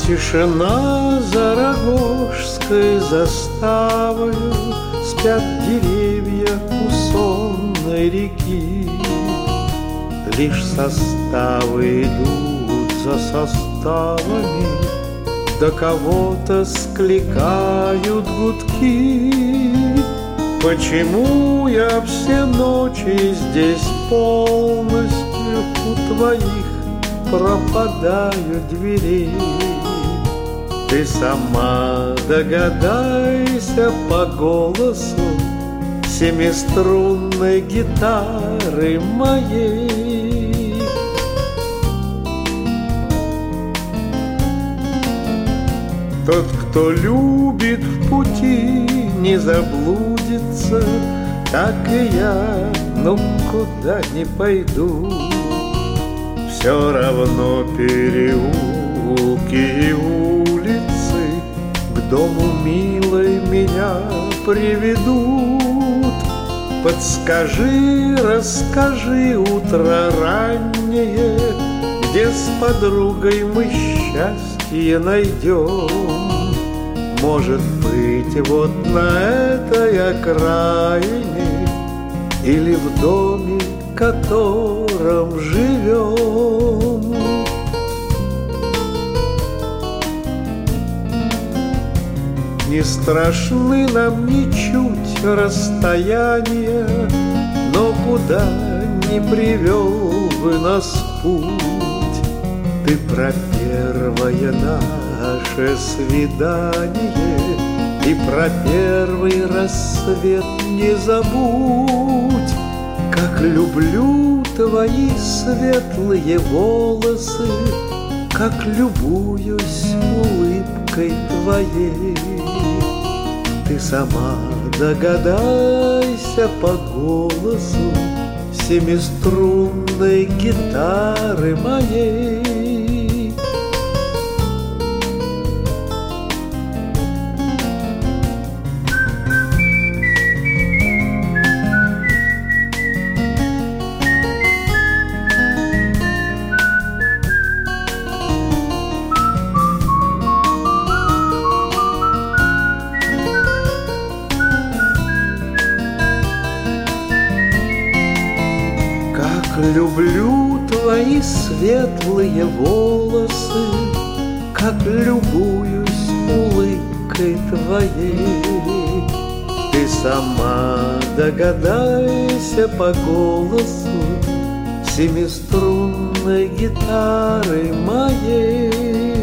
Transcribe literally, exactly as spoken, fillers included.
Тишина за Рогожской заставою, спят деревья у сонной реки. Лишь составы идут за составами, да кого-то скликают гудки. Почему я все ночи здесь полностью у твоих пропадаю дверей? Ты сама догадайся по голосу семиструнной гитары моей. Тот, кто любит в пути, не заблудится, так и я, ну куда не пойду. Все равно переулки и улицы к дому милой меня приведут. Подскажи, расскажи утро раннее, где с подругой мы счастье найдем. Может быть, вот на этой окраине или в доме, в котором живем. Не страшны нам ничуть расстояния, но куда не привел бы нас путь. Ты про первое наше свидание и про первый рассвет не забудь. Как люблю твои светлые волосы, как любуюсь улыбкой твоей. Ты сама догадайся по голосу семиструнной гитары моей. Люблю твои светлые волосы, как любуюсь улыбкой твоей. Ты сама догадайся по голосу семиструнной гитары моей.